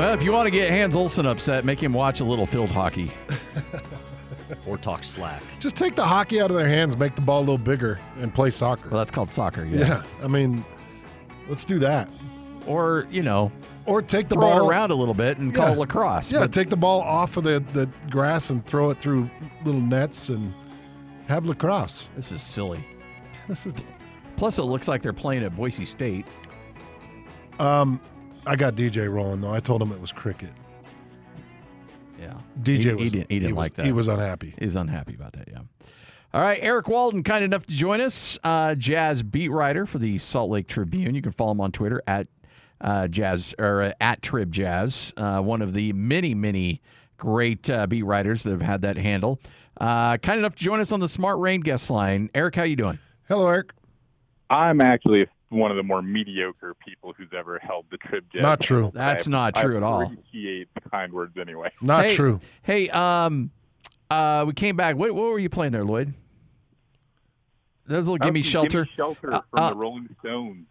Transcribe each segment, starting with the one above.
Well, if you want to get Hans Olsen upset, make him watch a little field hockey. Or talk slack. Just take the hockey out of their hands, make the ball a little bigger, and play soccer. Well, that's called soccer, Yeah, I mean, let's do that. Or, Or take the throw ball it around a little bit and call it lacrosse. Yeah, But take the ball off of the grass and throw it through little nets and have lacrosse. this is silly. This is. Plus, it looks like they're playing at Boise State. I got DJ rolling though. I told him it was cricket. Yeah. DJ He didn't like that. He was unhappy. He's unhappy about that, yeah. All right, Eric Walden, kind enough to join us, Jazz beat writer for the Salt Lake Tribune. You can follow him on Twitter at Jazz or at Trib Jazz, one of the many, many great beat writers that have had that handle. Kind enough to join us on the Smart Rain guest line. Eric, how you doing? Hello, Eric. I'm actually one of the more mediocre people who's ever held the Trib Jazz. Not true. That's not true at all. I appreciate the kind words anyway. Not true. Hey, we came back. What were you playing there, Lloyd? Those little Gimme Shelter. Gimme Shelter from the Rolling Stones.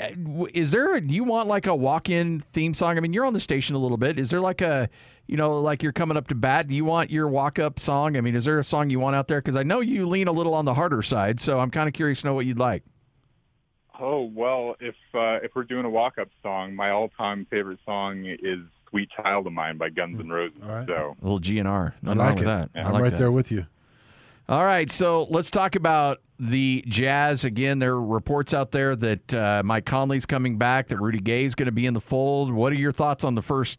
Do you want like a walk-in theme song? I mean, you're on the station a little bit. Is there like a, like you're coming up to bat? Do you want your walk-up song? I mean, is there a song you want out there? Because I know you lean a little on the harder side, so I'm kind of curious to know what you'd like. Oh, well, if we're doing a walk-up song, my all-time favorite song is Sweet Child of Mine by Guns N' Roses. All right. So, A little GNR. I like it. I'm right there with you. All right, so let's talk about the Jazz. Again, there are reports out there that Mike Conley's coming back, that Rudy Gay's going to be in the fold. What are your thoughts on the first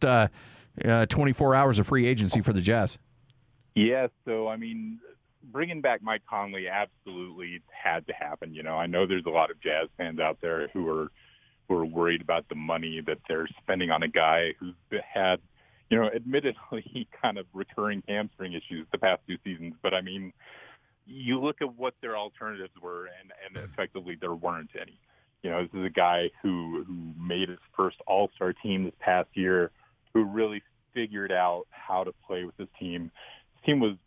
24 hours of free agency for the Jazz? yeah, so, I mean, bringing back Mike Conley absolutely had to happen. I know there's a lot of Jazz fans out there who are worried about the money that they're spending on a guy who's had, admittedly kind of recurring hamstring issues the past 2 seasons. But, I mean, you look at what their alternatives were, and effectively there weren't any. This is a guy who made his first All-Star team this past year, who really figured out how to play with his team. His team was,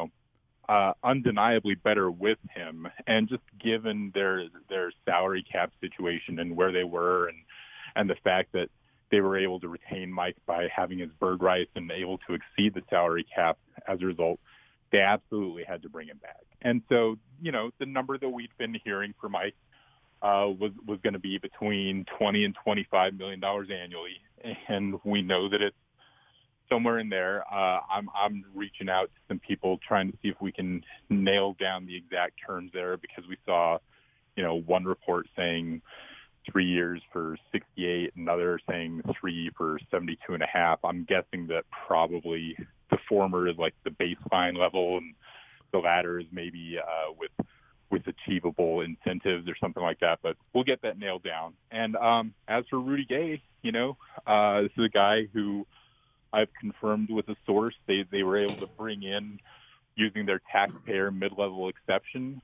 undeniably better with him, and just given their salary cap situation and where they were, and the fact that they were able to retain Mike by having his bird rights and able to exceed the salary cap as a result, they absolutely had to bring him back. And so, the number that we'd been hearing for Mike was going to be between $20 and $25 million annually, and we know that it's somewhere in there. I'm reaching out to some people trying to see if we can nail down the exact terms there, because we saw, one report saying 3 years for 68, another saying 3 for 72.5. I'm guessing that probably the former is like the baseline level, and the latter is maybe with achievable incentives or something like that. But we'll get that nailed down. And as for Rudy Gay, this is a guy who I've confirmed with a source they were able to bring in using their taxpayer mid-level exception.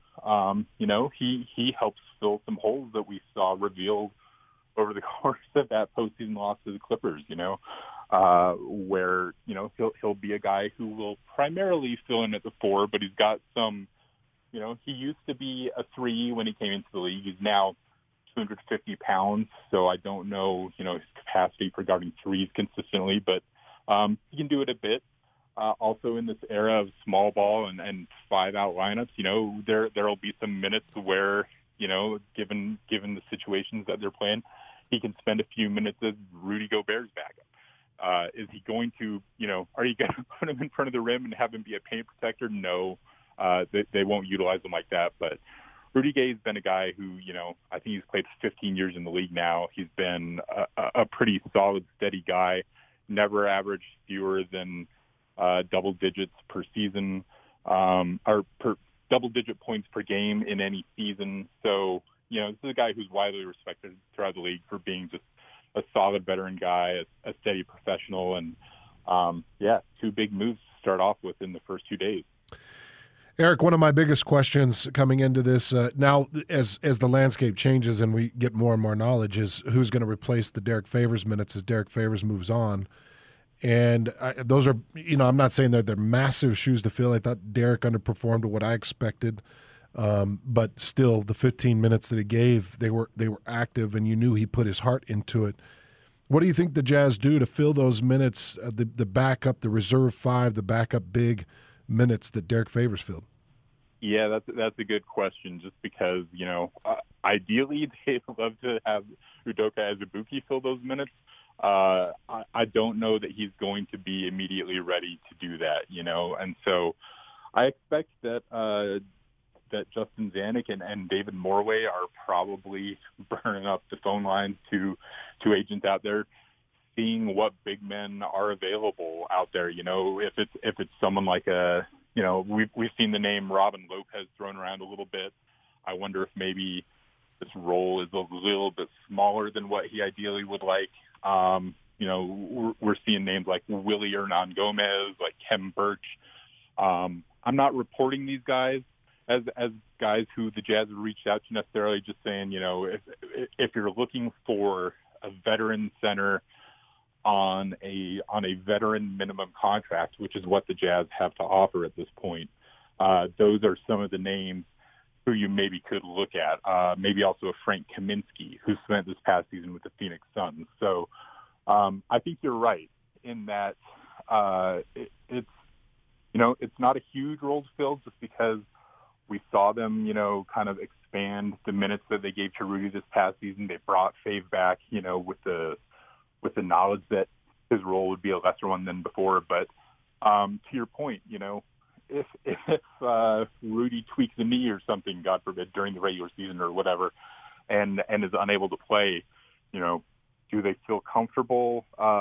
He helps fill some holes that we saw revealed over the course of that postseason loss to the Clippers, where, he'll be a guy who will primarily fill in at the 4, but he's got some, he used to be a 3 when he came into the league. He's now 250 pounds, so I don't know, his capacity for guarding threes consistently, but he can do it a bit. Also in this era of small ball and 5-out lineups, there'll be some minutes where, given the situations that they're playing, he can spend a few minutes as Rudy Gobert's backup. Is he going to, are you going to put him in front of the rim and have him be a paint protector? No, they won't utilize him like that. But Rudy Gay's been a guy who, I think he's played 15 years in the league now. He's been a pretty solid, steady guy. Never averaged fewer than double digits per season, or per double-digit points per game in any season. So, this is a guy who's widely respected throughout the league for being just a solid veteran guy, a steady professional, and 2 big moves to start off with in the first 2 days. Eric, one of my biggest questions coming into this now, as the landscape changes and we get more and more knowledge, is who's going to replace the Derek Favors minutes as Derek Favors moves on. And those are, I'm not saying they're massive shoes to fill. I thought Derek underperformed to what I expected, but still, the 15 minutes that he gave, they were active, and you knew he put his heart into it. What do you think the Jazz do to fill those minutes, the backup, the reserve five, the backup big minutes that Derek Favors filled? Yeah, that's a good question. Just because ideally they'd love to have Udoka Azubuike fill those minutes. I don't know that he's going to be immediately ready to do that. And so I expect that that Justin Zanuck and David Morway are probably burning up the phone lines to agents out there, seeing what big men are available out there. If it's someone like we've seen the name Robin Lopez thrown around a little bit. I wonder if maybe this role is a little bit smaller than what he ideally would like. We're seeing names like Willie Hernan-Gomez, like Khem Birch. I'm not reporting these guys as guys who the Jazz have reached out to necessarily, just saying, if you're looking for a veteran center on a veteran minimum contract, which is what the Jazz have to offer at this point, those are some of the names who you maybe could look at. Maybe also a Frank Kaminsky, who spent this past season with the Phoenix Suns. So I think you're right in that it's not a huge role to fill, just because we saw them, kind of expand the minutes that they gave to Rudy this past season. They brought Fave back, with the knowledge that his role would be a lesser one than before. But to your point, if Rudy tweaks a knee or something, God forbid, during the regular season or whatever, and is unable to play, do they feel comfortable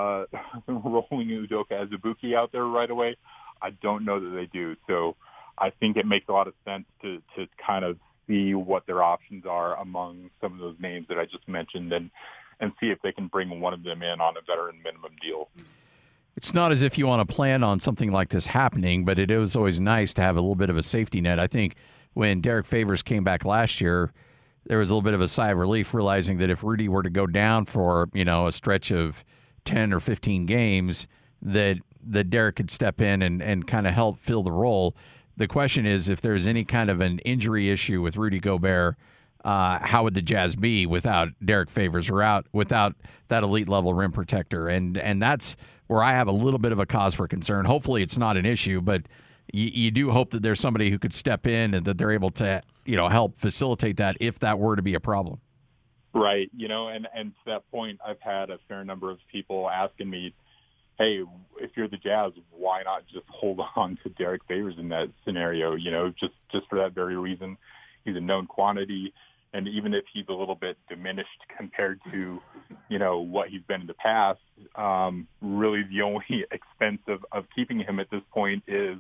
rolling Udoka Azubuike out there right away? I don't know that they do. So I think it makes a lot of sense to kind of see what their options are among some of those names that I just mentioned, and see if they can bring one of them in on a veteran minimum deal. It's not as if you want to plan on something like this happening, but it is always nice to have a little bit of a safety net. I think when Derek Favors came back last year, there was a little bit of a sigh of relief realizing that if Rudy were to go down for, a stretch of 10 or 15 games, that Derek could step in and kind of help fill the role. The question is, if there's any kind of an injury issue with Rudy Gobert, how would the Jazz be without Derek Favors or without that elite level rim protector? And that's where I have a little bit of a cause for concern. Hopefully it's not an issue, but you do hope that there's somebody who could step in and that they're able to, help facilitate that if that were to be a problem. Right. And to that point, I've had a fair number of people asking me, hey, if you're the Jazz, why not just hold on to Derek Favors in that scenario? Just for that very reason. He's a known quantity. And even if he's a little bit diminished compared to, what he's been in the past, really the only expense of keeping him at this point is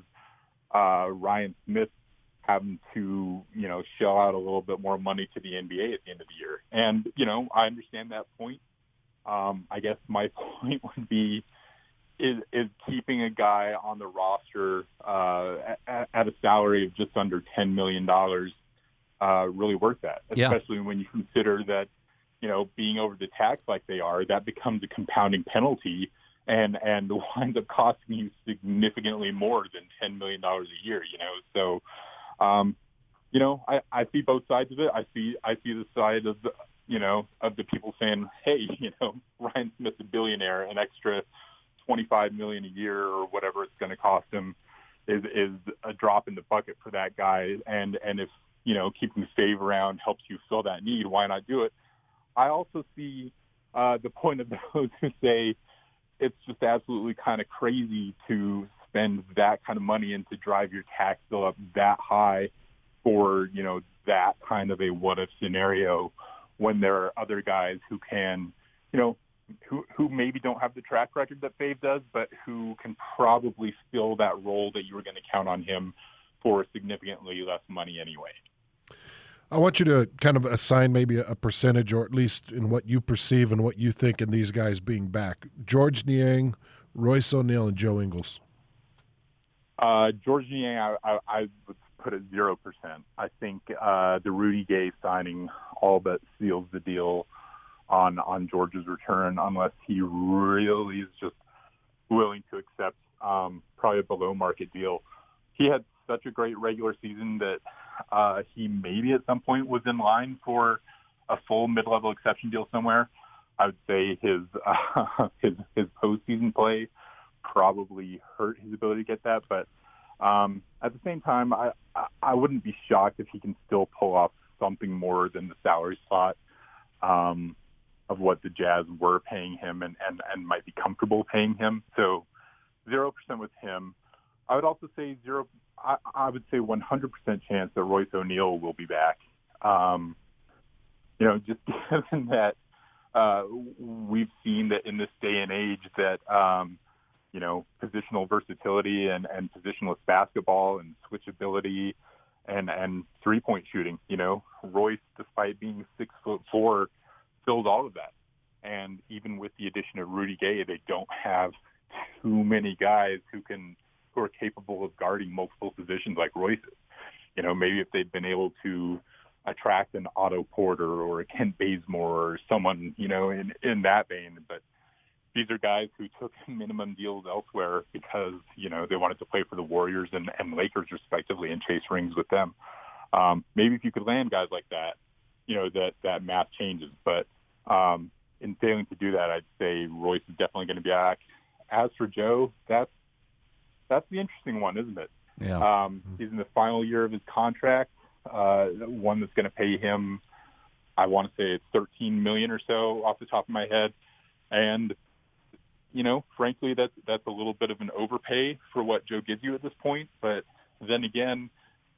Ryan Smith having to, shell out a little bit more money to the NBA at the end of the year. And, I understand that point. I guess my point would be, is keeping a guy on the roster at a salary of just under $10 million really worth that, especially when you consider that, being over the tax like they are, that becomes a compounding penalty and winds up costing you significantly more than $10 million a year, So, I see both sides of it. I see the side of of the people saying, hey, Ryan Smith's a billionaire, an extra $25 million a year or whatever it's going to cost him is a drop in the bucket for that guy. And if, keeping Fave around helps you fill that need, why not do it? I also see the point of those who say it's just absolutely kind of crazy to spend that kind of money and to drive your tax bill up that high for, that kind of a what-if scenario when there are other guys who can, who maybe don't have the track record that Fave does, but who can probably fill that role that you were going to count on him for significantly less money anyway. I want you to kind of assign maybe a percentage, or at least in what you perceive and what you think in these guys being back. Georges Niang, Royce O'Neal, and Joe Ingles. Georges Niang, I would put at 0%. I think the Rudy Gay signing all but seals the deal on George's return, unless he really is just willing to accept probably a below-market deal. He had such a great regular season that he maybe at some point was in line for a full mid-level exception deal somewhere. I would say his postseason play probably hurt his ability to get that. But at the same time, I wouldn't be shocked if he can still pull off something more than the salary spot of what the Jazz were paying him and might be comfortable paying him. So 0% with him. I would also say I would say 100% chance that Royce O'Neal will be back. Just given that we've seen that in this day and age that, positional versatility and positionless basketball and switchability and three-point shooting, Royce, despite being 6'4", fills all of that. And even with the addition of Rudy Gay, they don't have too many guys who are capable of guarding multiple positions like Royce is. Maybe if they'd been able to attract an Otto Porter or a Kent Bazemore or someone, in that vein. But these are guys who took minimum deals elsewhere because, they wanted to play for the Warriors and Lakers respectively and chase rings with them. Maybe if you could land guys like that, that math changes. But in failing to do that, I'd say Royce is definitely going to be back. As for Joe, that's the interesting one, isn't it? Yeah. He's in the final year of his contract, one that's going to pay him, I want to say it's $13 million or so off the top of my head. And, frankly, that's a little bit of an overpay for what Joe gives you at this point. But then again,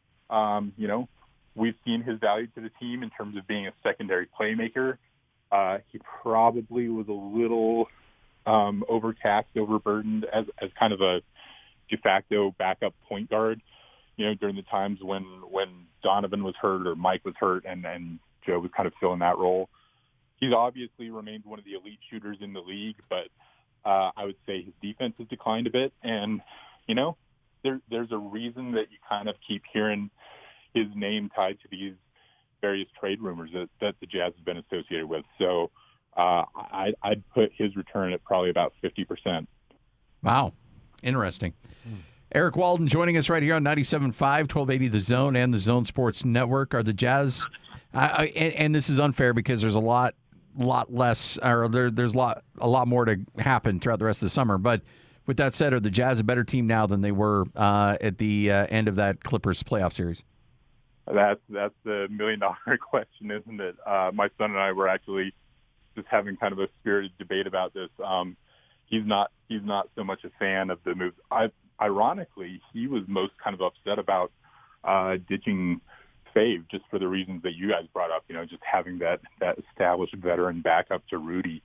we've seen his value to the team in terms of being a secondary playmaker. He probably was a little overtaxed, overburdened as kind of a de facto backup point guard, during the times when Donovan was hurt or Mike was hurt and Joe was kind of filling that role. He's obviously remained one of the elite shooters in the league, but I would say his defense has declined a bit. And, there's a reason that you kind of keep hearing his name tied to these various trade rumors that the Jazz has been associated with. So I'd put his return at probably about 50%. Wow. Interesting. Eric Walden joining us right here on 97.5, 1280 The Zone and the Zone Sports Network. Are the Jazz, and this is unfair because there's a lot less, or there's a lot more to happen throughout the rest of the summer. But with that said, are the Jazz a better team now than they were at the end of that Clippers playoff series? That's the $1 million question, isn't it? My son and I were actually just having kind of a spirited debate about this. He's not so much a fan of the moves. Ironically, he was most kind of upset about ditching Fave just for the reasons that you guys brought up. Just having that established veteran backup to Rudy.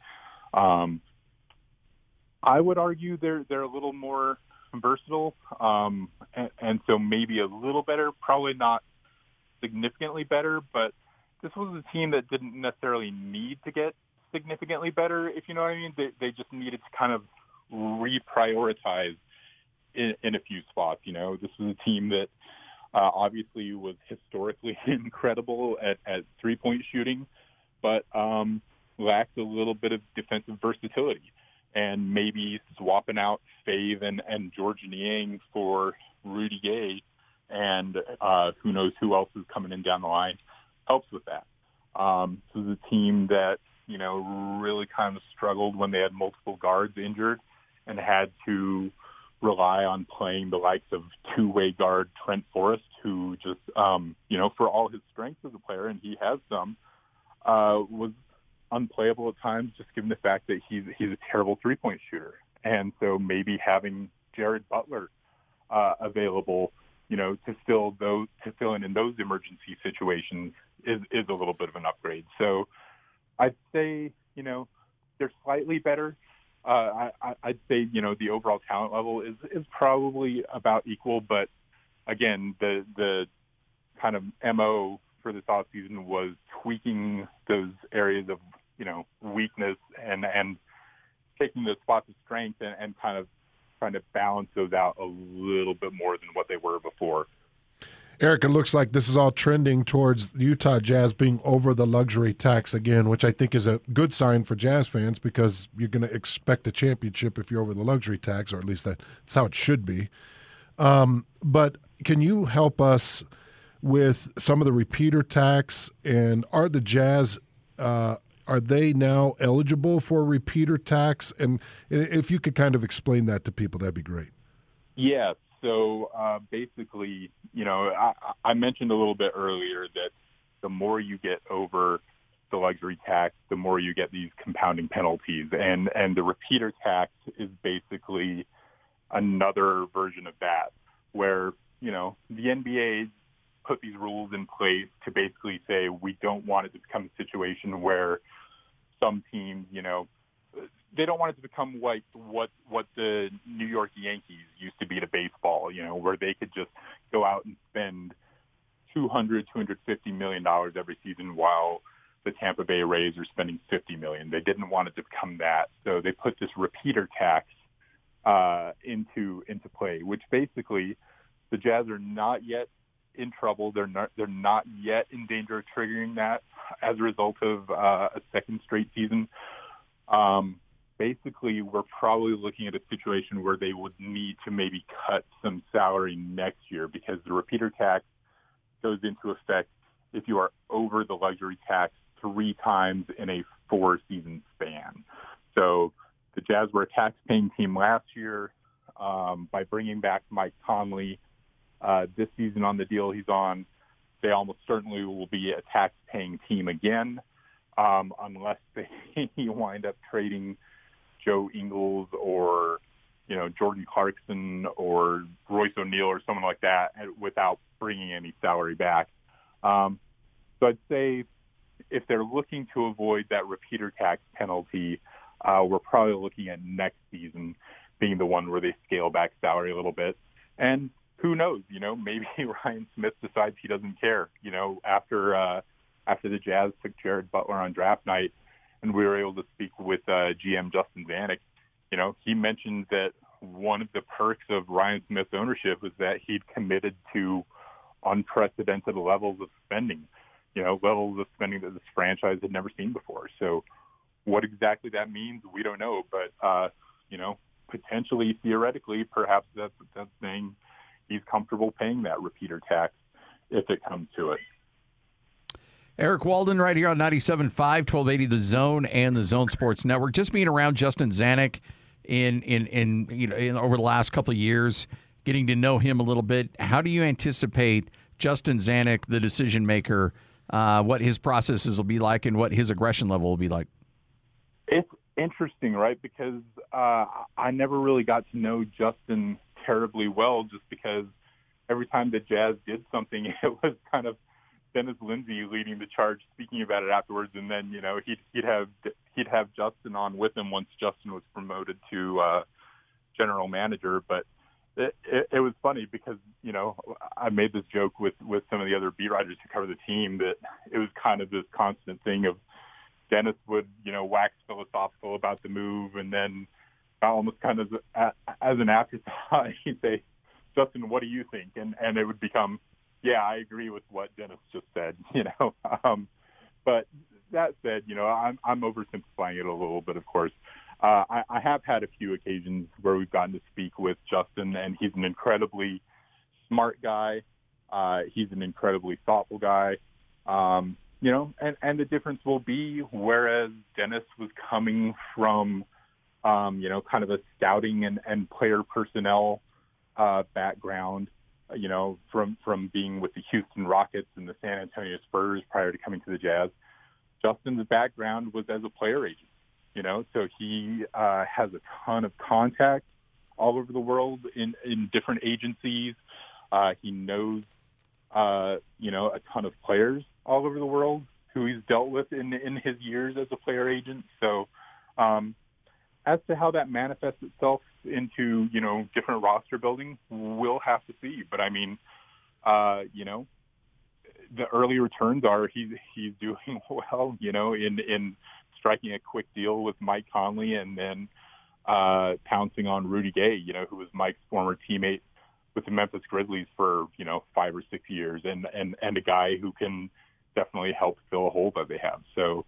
I would argue they're a little more versatile, and so maybe a little better. Probably not significantly better, but this was a team that didn't necessarily need to get significantly better, if you know what I mean. They just needed to kind of reprioritize in a few spots. This was a team that obviously was historically incredible at three-point shooting, but lacked a little bit of defensive versatility. And maybe swapping out Fave and George Niang for Rudy Gay and who knows who else is coming in down the line helps with that. This is a team that, really kind of struggled when they had multiple guards injured and had to rely on playing the likes of two-way guard Trent Forrest, who just, for all his strengths as a player, and he has some, was unplayable at times just given the fact that he's a terrible three-point shooter. And so maybe having Jared Butler available, to fill in those emergency situations is a little bit of an upgrade. So I'd say, they're slightly better. I'd say, the overall talent level is probably about equal, but again, the kind of MO for this offseason was tweaking those areas of, weakness and taking those spots of strength and kind of trying to balance those out a little bit more than what they were before. Eric, it looks like this is all trending towards the Utah Jazz being over the luxury tax again, which I think is a good sign for Jazz fans because you're going to expect a championship if you're over the luxury tax, or at least that's how it should be. But can you help us with some of the repeater tax, and are the Jazz are they now eligible for repeater tax? And if you could kind of explain that to people, that'd be great. Yeah. So basically, I mentioned a little bit earlier that the more you get over the luxury tax, the more you get these compounding penalties. And the repeater tax is basically another version of that, where, the NBA put these rules in place to basically say we don't want it to become a situation where some teams, they don't want it to become like what the New York Yankees used to be to baseball, where they could just go out and spend $250 million every season while the Tampa Bay Rays are spending $50 million. They didn't want it to become that, so they put this repeater tax into play, which basically the Jazz are not yet in trouble. They're not yet in danger of triggering that as a result of a second straight season. Basically, we're probably looking at a situation where they would need to maybe cut some salary next year, because the repeater tax goes into effect if you are over the luxury tax 3 times in a 4-season span. So the Jazz were a tax-paying team last year. By bringing back Mike Conley this season on the deal he's on, they almost certainly will be a tax-paying team again, unless they wind up trading Joe Ingles or, Jordan Clarkson or Royce O'Neal or someone like that without bringing any salary back. So I'd say if they're looking to avoid that repeater tax penalty, we're probably looking at next season being the one where they scale back salary a little bit. And who knows, maybe Ryan Smith decides he doesn't care, after the Jazz took Jared Butler on draft night and we were able to speak with GM Justin Zanuck. He mentioned that one of the perks of Ryan Smith's ownership was that he'd committed to unprecedented levels of spending, levels of spending that this franchise had never seen before. So what exactly that means, we don't know. But, potentially, theoretically, perhaps that's saying he's comfortable paying that repeater tax if it comes to it. Eric Walden right here on 97.5, 1280 The Zone and the Zone Sports Network. Just being around Justin Zanuck in over the last couple of years, getting to know him a little bit. How do you anticipate Justin Zanuck, the decision maker, what his processes will be like and what his aggression level will be like? It's interesting, right? Because I never really got to know Justin terribly well, just because every time the Jazz did something, it was kind of Dennis Lindsay leading the charge, speaking about it afterwards, and then he'd have Justin on with him once Justin was promoted to general manager. But it was funny because I made this joke with some of the other beat writers who cover the team that it was kind of this constant thing of Dennis would wax philosophical about the move, and then almost kind of as an afterthought he'd say, "Justin, what do you think?" And it would become, "Yeah, I agree with what Dennis just said," But that said, I'm oversimplifying it a little bit, of course. I have had a few occasions where we've gotten to speak with Justin, and he's an incredibly smart guy. He's an incredibly thoughtful guy. And the difference will be, whereas Dennis was coming from, kind of a scouting and player personnel background, from being with the Houston Rockets and the San Antonio Spurs prior to coming to the Jazz. Justin's background was as a player agent, so he has a ton of contacts all over the world in different agencies. He knows, a ton of players all over the world who he's dealt with in his years as a player agent. So as to how that manifests itself into, different roster building, we'll have to see. But I mean, the early returns are he's doing well, in striking a quick deal with Mike Conley and then pouncing on Rudy Gay, who was Mike's former teammate with the Memphis Grizzlies for, 5 or 6 years, and a guy who can definitely help fill a hole that they have. So,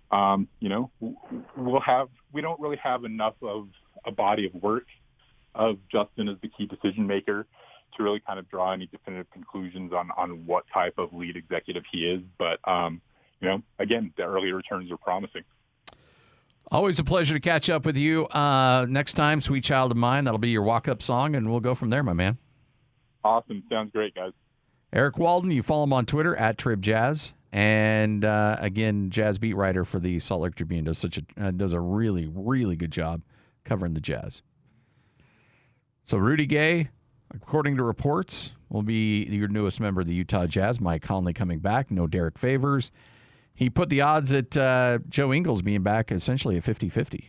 we don't really have enough of a body of work of Justin as the key decision maker to really kind of draw any definitive conclusions on what type of lead executive he is. But, again, the early returns are promising. Always a pleasure to catch up with you. Next time, Sweet Child of Mine, that'll be your walk-up song, and we'll go from there, my man. Awesome. Sounds great, guys. Eric Walden, you follow him on Twitter at TribJazz. And again, Jazz beat writer for the Salt Lake Tribune, does a really, really good job covering the Jazz. So Rudy Gay, according to reports, will be your newest member of the Utah Jazz. Mike Conley coming back. No Derek Favors. He put the odds at Joe Ingles being back essentially at 50-50.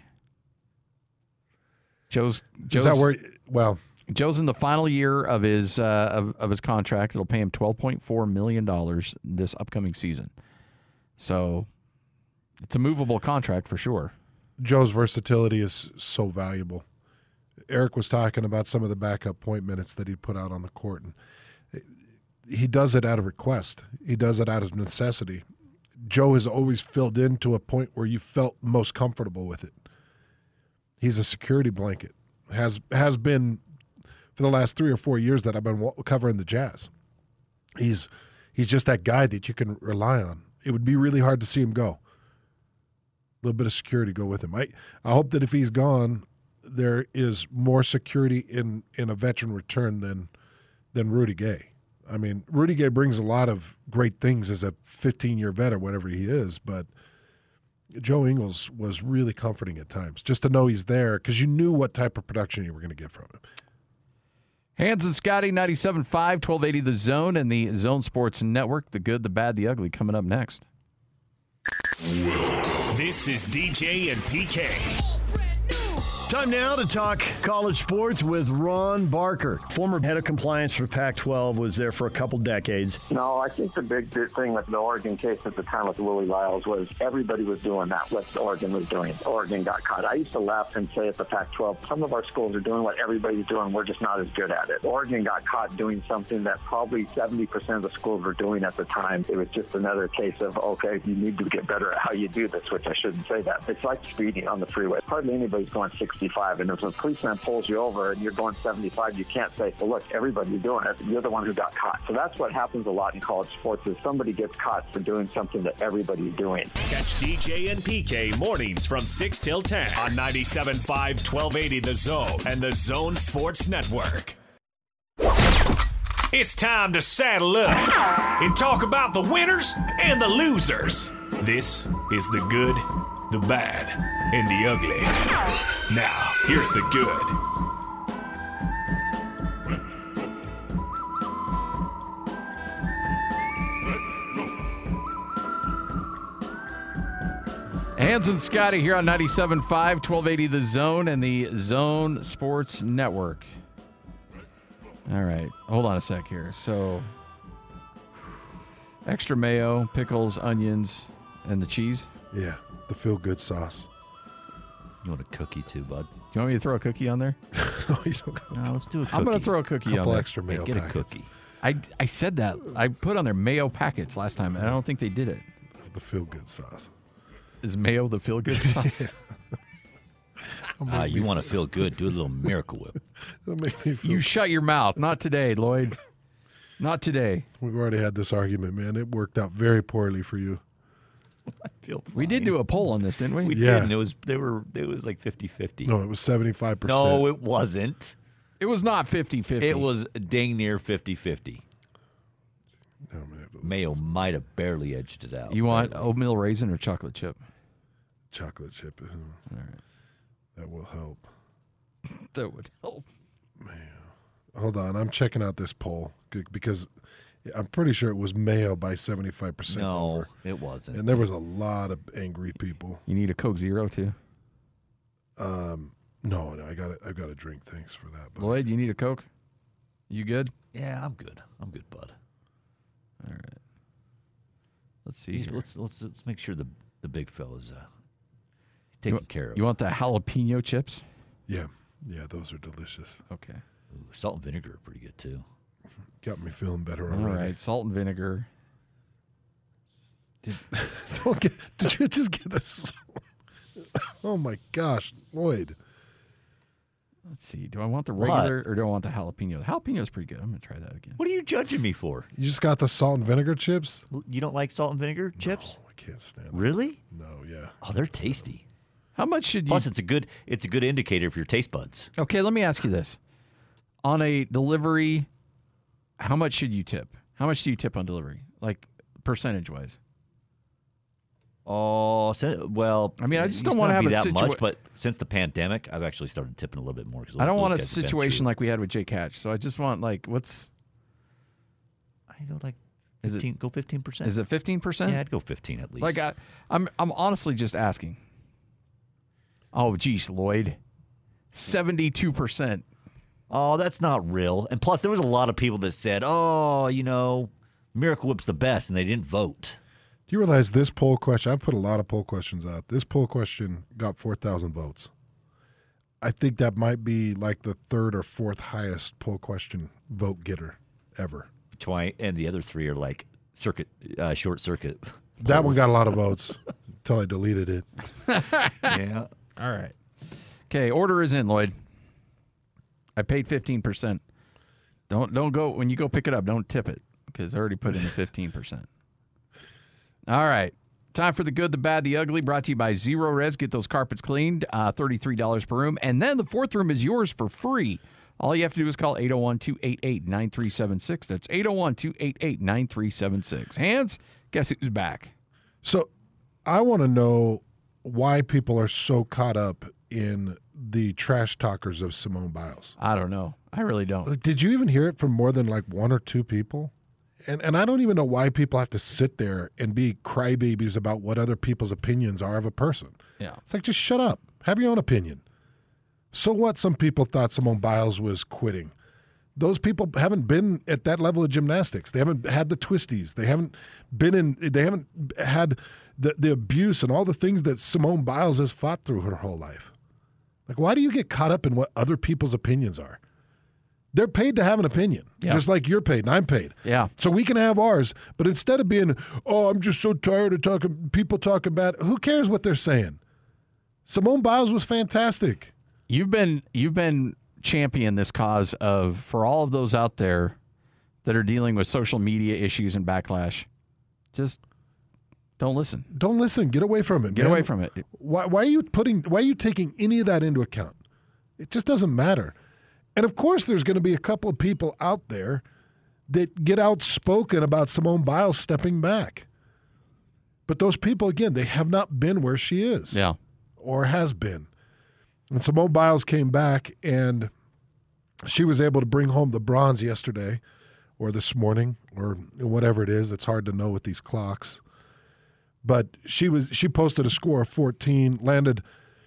Joe's Is that where? Well, Joe's in the final year of his of his contract. It'll pay him $12.4 million this upcoming season. So it's a movable contract for sure. Joe's versatility is so valuable. Eric was talking about some of the backup point minutes that he put out on the court, and he does it out of request. He does it out of necessity. Joe has always filled in to a point where you felt most comfortable with it. He's a security blanket. Has been for the last 3 or 4 years that I've been covering the Jazz. He's just that guy that you can rely on. It would be really hard to see him go. A little bit of security go with him. I hope that if he's gone, there is more security in a veteran return than Rudy Gay. I mean, Rudy Gay brings a lot of great things as a 15-year vet or whatever he is, but Joe Ingles was really comforting at times just to know he's there because you knew what type of production you were going to get from him. Hans and Scotty, 97.5, 1280 The Zone, and the Zone Sports Network. The good, the bad, the ugly coming up next. This is DJ and PK. Time now to talk college sports with Ron Barker. Former head of compliance for Pac-12, was there for a couple decades. No, I think the big thing with the Oregon case at the time with Willie Lyles was everybody was doing that, what Oregon was doing. Oregon got caught. I used to laugh and say at the Pac-12, some of our schools are doing what everybody's doing. We're just not as good at it. Oregon got caught doing something that probably 70% of the schools were doing at the time. It was just another case of, okay, you need to get better at how you do this, which I shouldn't say that. It's like speeding on the freeway. Hardly anybody's going 65, and if a policeman pulls you over and you're going 75, you can't say, well, look, everybody's doing it. You're the one who got caught. So that's what happens a lot in college sports is somebody gets caught for doing something that everybody's doing. Catch DJ and PK mornings from 6 till 10 on 97.5, 1280 The Zone and the Zone Sports Network. It's time to saddle up and talk about the winners and the losers. This is the good, the bad, and the ugly. Now, here's the good. Hans and Scotty here on 97.5, 1280 The Zone and the Zone Sports Network. All right, hold on a sec here. So, extra mayo, pickles, onions, and the cheese. Yeah, the feel-good sauce. You want a cookie too, bud? Do you want me to throw a cookie on there? No, you don't go. No, let's do a cookie. I'm going to throw a cookie on Couple there. extra mayo Get a packets. cookie. I said that. I put on their mayo packets last time, and I don't think they did it. The feel-good sauce. Is mayo the feel-good sauce? You want to feel good, do a little Miracle Whip. That'll make me feel. You shut your mouth. Not today, Lloyd. Not today. We've already had this argument, man. It worked out very poorly for you. We did do a poll on this, didn't we? We Yeah. did, and it was like 50-50. No, it was 75%. No, it wasn't. It was not 50-50. It was dang near 50-50. No, man, Mayo might have barely edged it out. You want oatmeal raisin or chocolate chip? chocolate chip. All right. That will help. That would help. Hold on. I'm checking out this poll because I'm pretty sure it was mayo by 75%. No, over. it wasn't. And there was a lot of angry people. You need a Coke Zero, too? No, I got to drink. Thanks for that. But Lloyd, you need a Coke? You good? Yeah, I'm good. I'm good, bud. All right. Let's see. Here. Let's make sure the big fella's taken care of. You want the jalapeno chips? yeah, those are delicious. Okay. Ooh, salt and vinegar are pretty good too. Got me feeling better All already. right. Salt and vinegar. Did you just get this? Oh my gosh, Lloyd. Let's see. Do I want the regular or do I want the jalapeno? The jalapeno is pretty good. I'm going to try that again. What are you judging me for? You just got the salt and vinegar chips? You don't like salt and vinegar chips? Oh my can't stand it. Really? No, yeah. Oh, they're tasty. How much should you? Plus, it's a good indicator for your taste buds. Okay, let me ask you this: on a delivery, how much should you tip? How much do you tip on delivery, like percentage wise? Oh, well, I mean, I just it don't used want to not have be a that situation. much, but since the pandemic, I've actually started tipping a little bit more. I don't want a situation like we had with Jake Hatch, so I just want what's? I go like Is 15, go 15%. Is it 15%? Yeah, I'd go 15 at least. Like I'm honestly just asking. Oh, geez, Lloyd, 72%. Oh, that's not real. And plus, there was a lot of people that said, "Oh, Miracle Whip's the best," and they didn't vote. Do you realize this poll question? I've put a lot of poll questions out. This poll question got 4,000 votes. I think that might be like the third or fourth highest poll question vote getter ever. And the other three are like short circuit. That one got a lot of votes until I deleted it. Yeah. All right. Okay, order is in, Lloyd. I paid 15%. Don't go when you go pick it up. Don't tip it because I already put in the 15%. All right. Time for the good, the bad, the ugly, brought to you by Zero Res. Get those carpets cleaned, $33 per room. And then the fourth room is yours for free. All you have to do is call 801-288-9376. That's 801-288-9376. Hans, guess who's back? So I want to know why people are so caught up in the trash talkers of Simone Biles. I don't know. I really don't. Did you even hear it from more than like one or two people? And I don't even know why people have to sit there and be crybabies about what other people's opinions are of a person. Yeah. It's like, just shut up. Have your own opinion. So what? Some people thought Simone Biles was quitting. Those people haven't been at that level of gymnastics. They haven't had the twisties. They haven't had the abuse and all the things that Simone Biles has fought through her whole life. Like, why do you get caught up in what other people's opinions are? They're paid to have an opinion, just like you're paid and I'm paid. Yeah. So we can have ours, but instead of being, oh, I'm just so tired of people talking about, who cares what they're saying? Simone Biles was fantastic. You've been champion this cause for all of those out there that are dealing with social media issues and backlash. Just don't listen. Don't listen. Get away from it. Get away from it. Why are you taking any of that into account? It just doesn't matter. And of course, there's going to be a couple of people out there that get outspoken about Simone Biles stepping back. But those people, again, they have not been where she is. Yeah. Or has been. And Simone Biles came back, and she was able to bring home the bronze yesterday or this morning or whatever it is. It's hard to know with these clocks. But she posted a score of 14, landed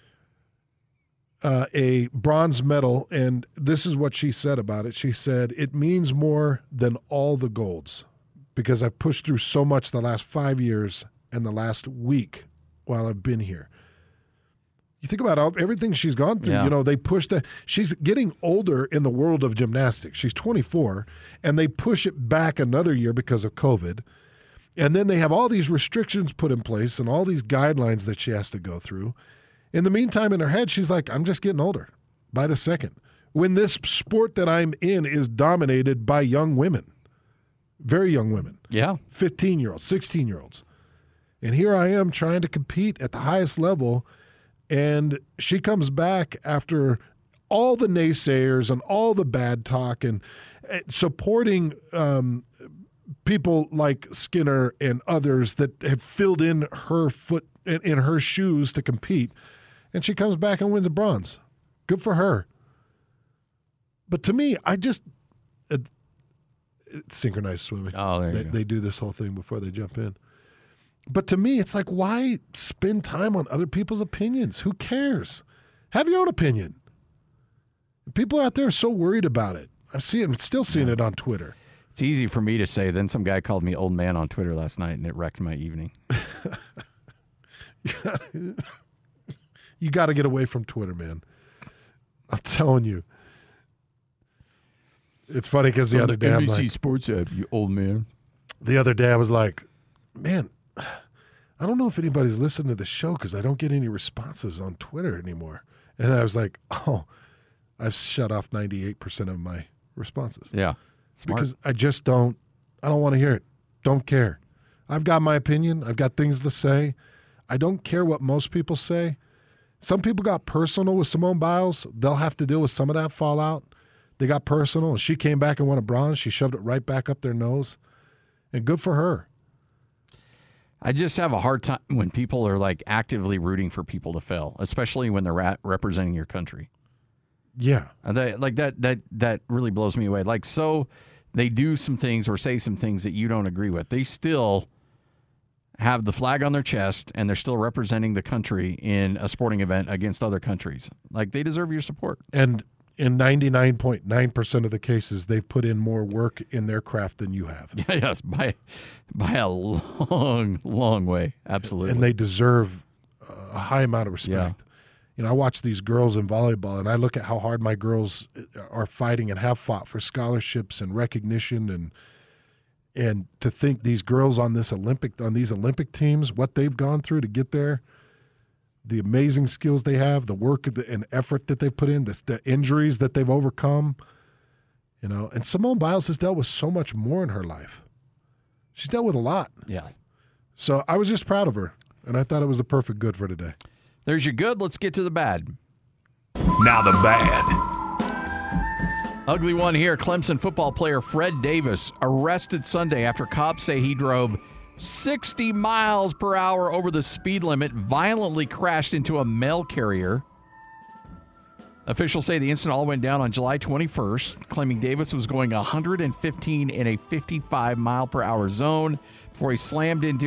a bronze medal, and this is what she said about it. She said, "It means more than all the golds because I've pushed through so much the last 5 years and the last week while I've been here." You think about everything she's gone through. Yeah. They pushed she's getting older in the world of gymnastics. She's 24, and they push it back another year because of COVID. And then they have all these restrictions put in place and all these guidelines that she has to go through. In the meantime, in her head, she's like, I'm just getting older by the second. When this sport that I'm in is dominated by young women, very young women. Yeah. 15-year-olds, 16-year-olds. And here I am trying to compete at the highest level, and she comes back after all the naysayers and all the bad talk and supporting people like Skinner and others that have filled in her shoes to compete. And she comes back and wins a bronze. Good for her. But to me, it's synchronized swimming. Oh, there you go. They do this whole thing before they jump in. But to me, it's like, why spend time on other people's opinions? Who cares? Have your own opinion. People out there are so worried about it. I'm still seeing it on Twitter. It's easy for me to say. Then some guy called me old man on Twitter last night, and it wrecked my evening. You got to get away from Twitter, man. I'm telling you. It's funny because the other day, NBC Sports app, you old man. The other day, I was like, man, I don't know if anybody's listening to the show because I don't get any responses on Twitter anymore. And I was like, oh, I've shut off 98% of my responses. Yeah. Smart. Because I don't want to hear it. Don't care. I've got my opinion. I've got things to say. I don't care what most people say. Some people got personal with Simone Biles. They'll have to deal with some of that fallout. They got personal, and she came back and won a bronze. She shoved it right back up their nose, and good for her. I just have a hard time when people are like actively rooting for people to fail, especially when they're representing your country. Yeah. That really blows me away. Like, so they do some things or say some things that you don't agree with. They still have the flag on their chest, and they're still representing the country in a sporting event against other countries. Like, they deserve your support. And in 99.9% of the cases, they've put in more work in their craft than you have. Yes, by a long, long way. Absolutely. And they deserve a high amount of respect. Yeah. You know, I watch these girls in volleyball, and I look at how hard my girls are fighting and have fought for scholarships and recognition, and to think these girls on these Olympic teams, what they've gone through to get there, the amazing skills they have, the work and effort that they put in, the injuries that they've overcome, you know. And Simone Biles has dealt with so much more in her life. She's dealt with a lot. Yeah. So I was just proud of her, and I thought it was the perfect good for today. There's your good. Let's get to the bad. Now the bad. Ugly one here. Clemson football player Fred Davis arrested Sunday after cops say he drove 60 miles per hour over the speed limit, violently crashed into a mail carrier. Officials say the incident all went down on July 21st, claiming Davis was going 115 in a 55 mile per hour zone before he slammed his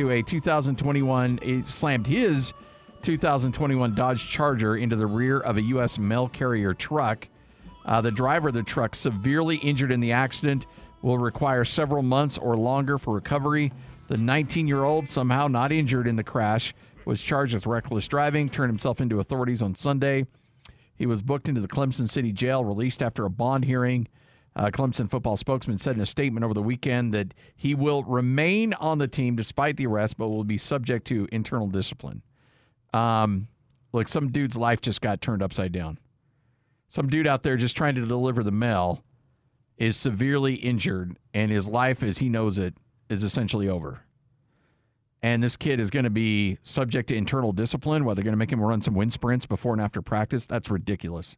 2021 Dodge Charger into the rear of a U.S. mail carrier truck. The driver of the truck, severely injured in the accident, will require several months or longer for recovery. The 19-year-old, somehow not injured in the crash, was charged with reckless driving, turned himself into authorities on Sunday. He was booked into the Clemson City Jail, released after a bond hearing. Clemson football spokesman said in a statement over the weekend that he will remain on the team despite the arrest, but will be subject to internal discipline. Look, some dude's life just got turned upside down. Some dude out there just trying to deliver the mail is severely injured, and his life, as he knows it, is essentially over. And this kid is going to be subject to internal discipline, where they're going to make him run some wind sprints before and after practice. That's ridiculous.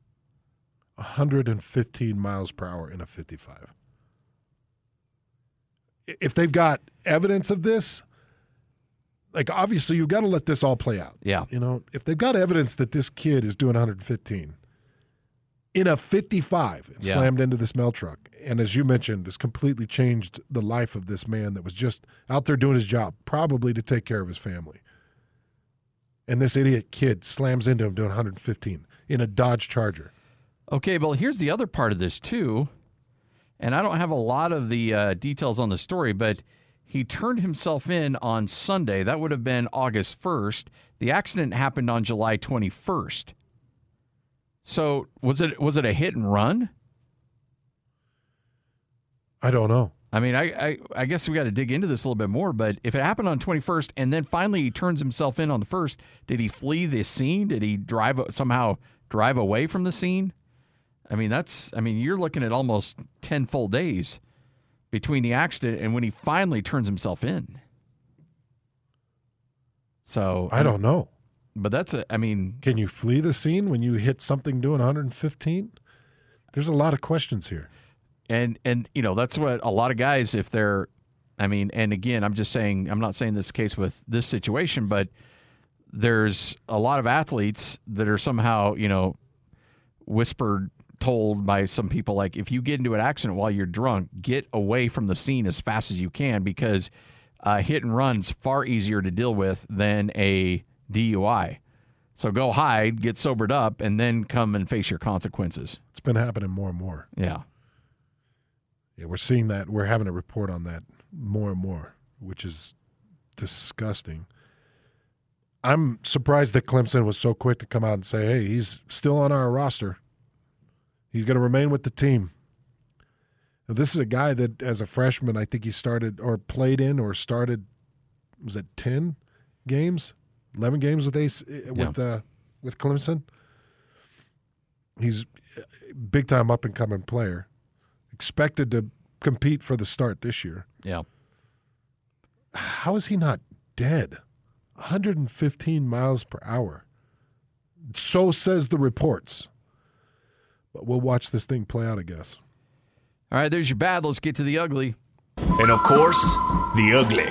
115 miles per hour in a 55. If they've got evidence of this, like, obviously you've got to let this all play out. Yeah. You know, if they've got evidence that this kid is doing 115 in a 55 and slammed into this mail truck, and as you mentioned, has completely changed the life of this man that was just out there doing his job, probably to take care of his family. And this idiot kid slams into him doing 115 in a Dodge Charger. Okay, well, here's the other part of this, too. And I don't have a lot of the details on the story, but he turned himself in on Sunday. That would have been August 1st. The accident happened on July 21st. So was it a hit and run? I don't know. I mean, I guess we got to dig into this a little bit more, but if it happened on 21st and then finally he turns himself in on the 1st, did he flee the scene? Did he somehow drive away from the scene? I mean, you're looking at almost 10 full days between the accident and when he finally turns himself in. So I don't know. But can you flee the scene when you hit something doing 115? There's a lot of questions here. And you know, that's what a lot of guys, if they're, and again, I'm not saying this case with this situation, but there's a lot of athletes that are somehow, you know, told by some people, like, if you get into an accident while you're drunk, get away from the scene as fast as you can, because hit and run's far easier to deal with than a DUI. So go hide, get sobered up, and then come and face your consequences. It's been happening more and more. Yeah. Yeah, we're seeing that. We're having a report on that more and more, which is disgusting. I'm surprised that Clemson was so quick to come out and say, hey, he's still on our roster. He's going to remain with the team. Now, this is a guy that, as a freshman, I think he started 10 games? 11 games with Clemson. He's a big-time up-and-coming player. Expected to compete for the start this year. Yeah. how is he not dead? 115 miles per hour. So says the reports. But we'll watch this thing play out, I guess. All right, there's your bad. Let's get to the ugly. And of course, the ugly.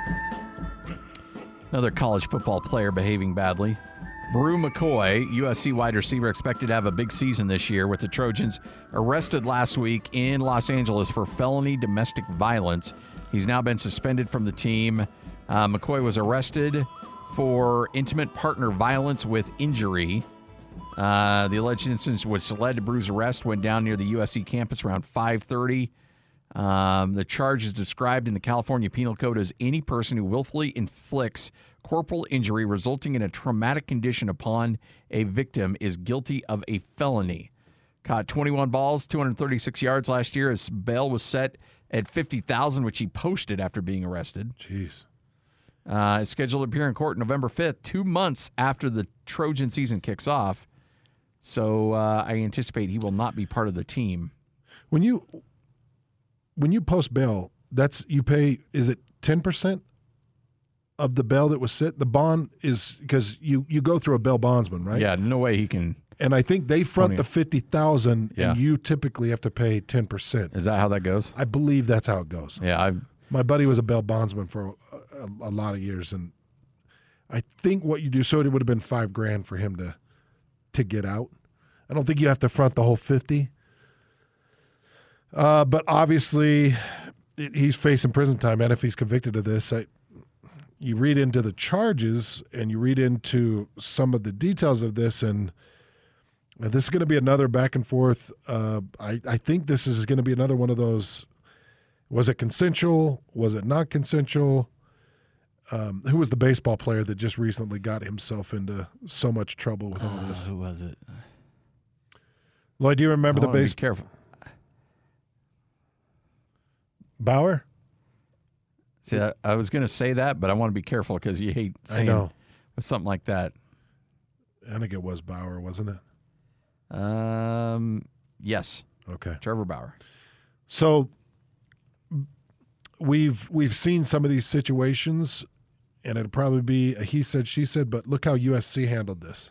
Another college football player behaving badly. Bru McCoy, USC wide receiver, expected to have a big season this year with the Trojans arrested last week in Los Angeles for felony domestic violence. He's now been suspended from the team. McCoy was arrested for intimate partner violence with injury. The alleged incident which led to Bru's arrest went down near the USC campus around 5:30. The charge is described in the California Penal Code as any person who willfully inflicts corporal injury resulting in a traumatic condition upon a victim is guilty of a felony. Caught 21 balls, 236 yards last year. His bail was set at $50,000, which he posted after being arrested. Jeez. Is scheduled to appear in court November 5th, 2 months after the Trojan season kicks off. So I anticipate he will not be part of the team. When you post bail, you pay, is it 10% of the bail that was set? The bond is, because you go through a bail bondsman, right? Yeah, no way he can. And I think they front the $50,000, Yeah. and you typically have to pay 10%. Is that how that goes? I believe that's how it goes. Yeah, My buddy was a bail bondsman for a lot of years, and I think what you do, so it would have been $5,000 for him to get out. I don't think you have to front the whole 50. But obviously, he's facing prison time, and if he's convicted of this, you read into the charges and you read into some of the details of this, and this is going to be another back and forth. I think this is going to be another one of those. Was it consensual? Was it not consensual? Who was the baseball player that just recently got himself into so much trouble with all this? Who was it? Lloyd, do you remember the base? Careful. Bauer? See, I was going to say that, but I want to be careful because you hate saying with something like that. I think it was Bauer, wasn't it? Yes. Okay. Trevor Bauer. So we've seen some of these situations, and it'll probably be a he said, she said, but look how USC handled this.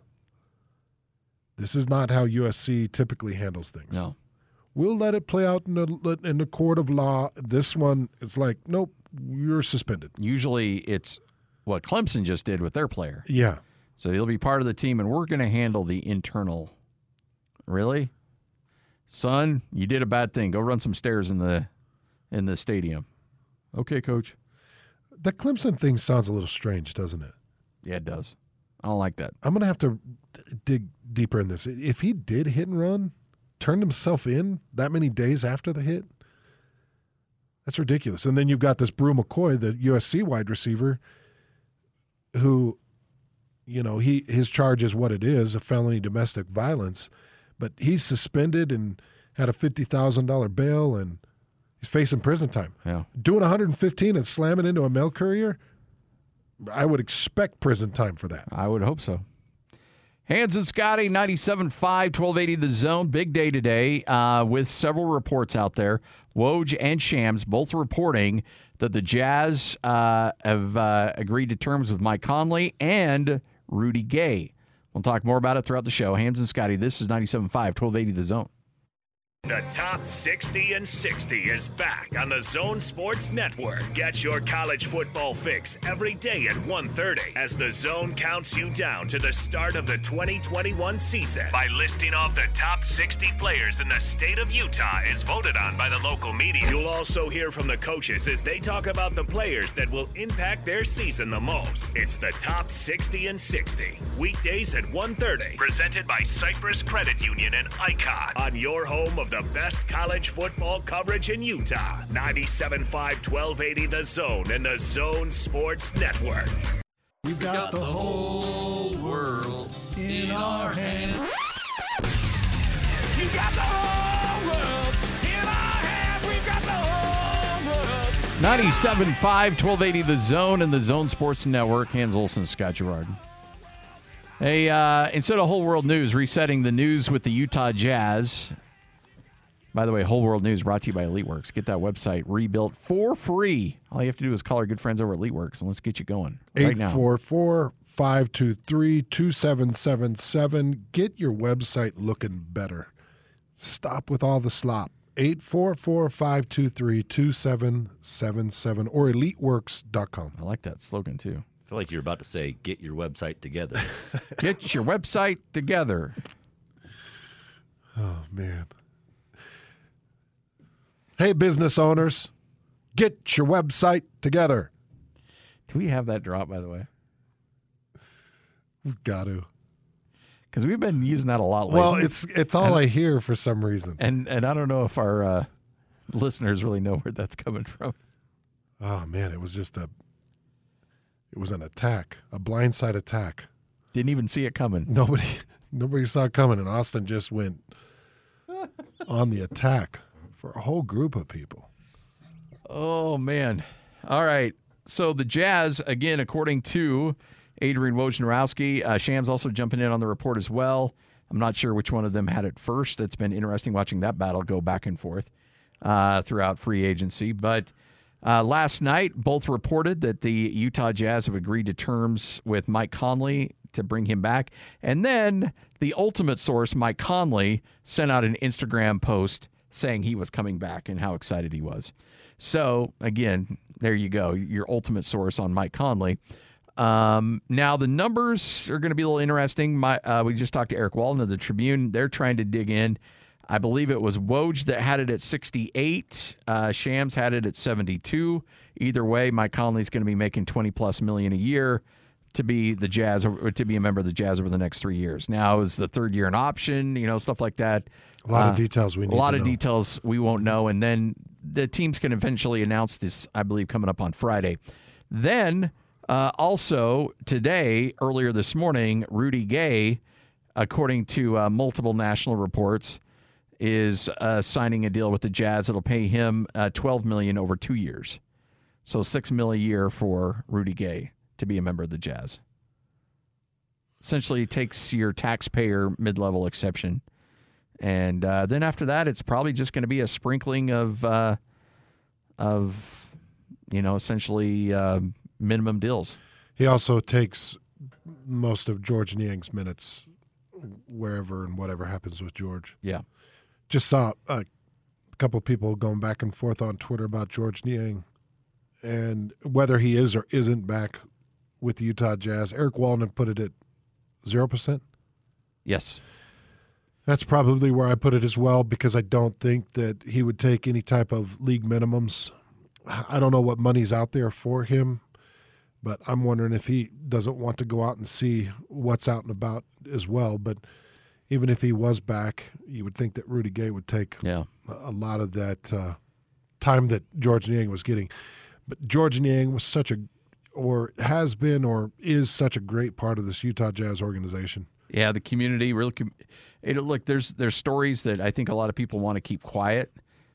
This is not how USC typically handles things. No. We'll let it play out in the court of law. This one, it's like, nope, you're suspended. Usually it's what Clemson just did with their player. Yeah. So he'll be part of the team, and we're going to handle the internal. Really? Son, you did a bad thing. Go run some stairs in the stadium. Okay, coach. The Clemson thing sounds a little strange, doesn't it? Yeah, it does. I don't like that. I'm going to have to dig deeper in this. If he did hit and run, turned himself in that many days after the hit, that's ridiculous. And then you've got this Bru McCoy, the USC wide receiver, who, his charge is what it is, a felony domestic violence, but he's suspended and had a $50,000 bail, and he's facing prison time. Yeah. Doing 115 and slamming into a mail courier, I would expect prison time for that. I would hope so. Hans and Scotty, 97.5, 1280 The Zone. Big day today with several reports out there. Woj and Shams both reporting that the Jazz have agreed to terms with Mike Conley and Rudy Gay. We'll talk more about it throughout the show. Hans and Scotty, this is 97.5, 1280 The Zone. The Top 60 and 60 is back on the Zone Sports Network. Get your college football fix every day at 1:30 as the Zone counts you down to the start of the 2021 season by listing off the top 60 players in the state of Utah as voted on by the local media. You'll also hear from the coaches as they talk about the players that will impact their season the most. It's the Top 60 and 60, weekdays at 1:30, presented by Cypress Credit Union and Icon on your home of the best college football coverage in Utah. 97.5, 1280 The Zone and the Zone Sports Network. We've got the whole world in our hands. You got the whole world in our hands. We've got the whole world. 97.5, 1280 The Zone and the Zone Sports Network. Hans Olsen, Scott Girard. Hey, instead of whole world news, resetting the news with the Utah Jazz. By the way, Whole World News brought to you by EliteWorks. Get that website rebuilt for free. All you have to do is call our good friends over at EliteWorks, and let's get you going right now. 844-523-2777. Get your website looking better. Stop with all the slop. 844-523-2777 or EliteWorks.com. I like that slogan, too. I feel like you're about to say, get your website together. Get your website together. Oh, man. Hey, business owners, get your website together. Do we have that drop, by the way? We've got to. Because we've been using that a lot lately. Well, it's all I hear for some reason. And I don't know if our listeners really know where that's coming from. Oh, man, it was just it was an attack, a blindside attack. Didn't even see it coming. Nobody saw it coming, and Austin just went on the attack for a whole group of people. Oh, man. All right. So the Jazz, again, according to Adrian Wojnarowski, Shams also jumping in on the report as well. I'm not sure which one of them had it first. It's been interesting watching that battle go back and forth throughout free agency. But last night, both reported that the Utah Jazz have agreed to terms with Mike Conley to bring him back. And then the ultimate source, Mike Conley, sent out an Instagram post saying he was coming back and how excited he was. So, again, there you go, your ultimate source on Mike Conley. Now, the numbers are going to be a little interesting. We just talked to Eric Walden of the Tribune. They're trying to dig in. I believe it was Woj that had it at 68. Shams had it at 72. Either way, Mike Conley's going to be making $20+ million a year to be the Jazz, or to be a member of the Jazz over the next 3 years. Now, is the third year an option? Stuff like that. A lot of details we need to know. A lot of details we won't know, and then the teams can eventually announce this, I believe, coming up on Friday. Then, also today, earlier this morning, Rudy Gay, according to multiple national reports, is signing a deal with the Jazz. It'll pay him $12 million over 2 years. So $6 million a year for Rudy Gay to be a member of the Jazz. Essentially takes your taxpayer mid-level exception. And then after that, it's probably just going to be a sprinkling of essentially minimum deals. He also takes most of George Niang's minutes wherever and whatever happens with George. Yeah. Just saw a couple of people going back and forth on Twitter about George Niang and whether he is or isn't back with the Utah Jazz. Eric Walden put it at 0%. Yes. That's probably where I put it as well, because I don't think that he would take any type of league minimums. I don't know what money's out there for him, but I'm wondering if he doesn't want to go out and see what's out and about as well. But even if he was back, you would think that Rudy Gay would take a lot of that time that George Niang was getting. But George Niang was has been or is such a great part of this Utah Jazz organization. Yeah, the community really. Look, there's stories that I think a lot of people want to keep quiet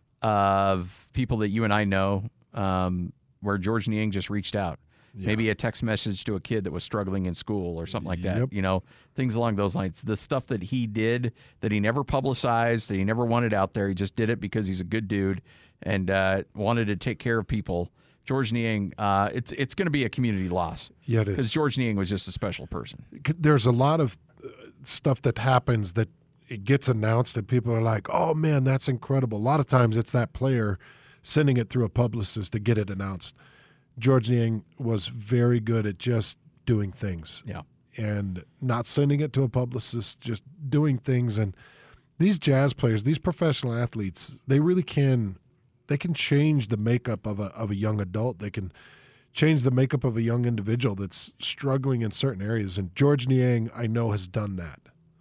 of people that you and I know, where George Niang just reached out. Yeah. Maybe a text message to a kid that was struggling in school or something like that. Yep. Things along those lines. The stuff that he did that he never publicized, that he never wanted out there. He just did it because he's a good dude and wanted to take care of people. George Niang, it's going to be a community loss. Yeah, it is. Because George Niang was just a special person. There's a lot of stuff that happens that it gets announced and people are like, oh, man, that's incredible. A lot of times it's that player sending it through a publicist to get it announced. George Niang was very good at just doing things. Yeah. And not sending it to a publicist, just doing things. And these Jazz players, these professional athletes, they really can change the makeup of a young adult. They can change the makeup of a young individual that's struggling in certain areas. And George Niang, I know, has done that.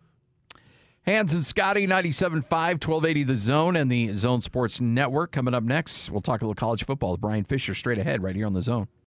Hans and Scotty, 97.5, 1280 The Zone and the Zone Sports Network. Coming up next, we'll talk a little college football with Brian Fisher straight ahead right here on The Zone.